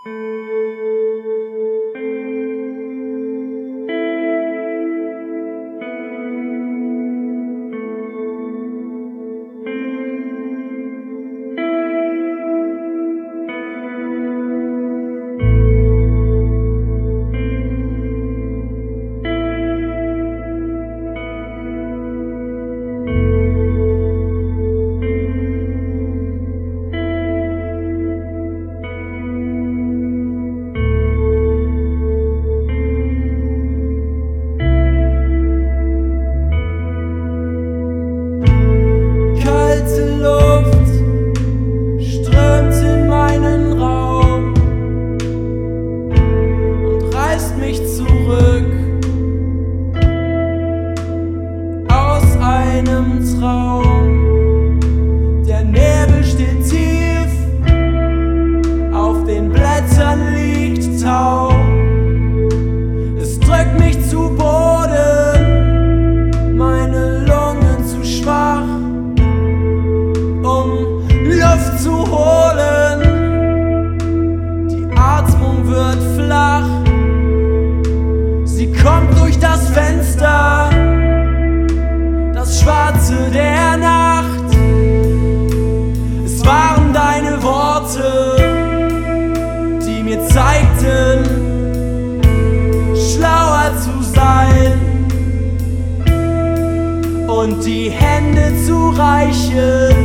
Der Nebel steht tief, auf den Blättern liegt Tau. Es drückt mich zu Boden, meine Lungen zu schwach, um Luft zu holen. Die Atmung wird flach, sie kommt durch das Fenster. Das Schwarze der Nacht, es waren deine Worte, die mir zeigten, schlauer zu sein und die Hände zu reichen,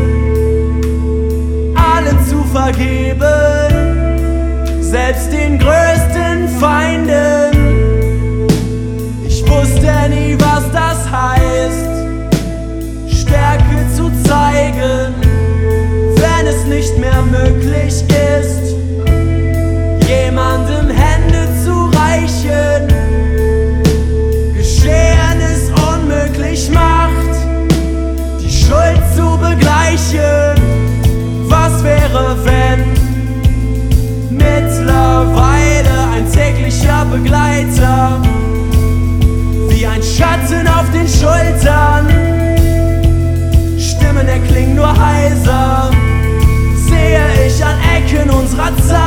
allen zu vergeben, selbst den größten Feinden. Ich wusste nie, was das heißt, Stärke zu zeigen, wenn es nicht mehr möglich ist, jemandem Hände zu reichen. Geschehenes unmöglich macht, die Schuld zu begleichen. Was wäre, wenn mittlerweile ein täglicher Begleiter, wie ein Schatten auf den Schultern, Stimmen erklingen nur heiser, sehe ich an Ecken unserer Zeit.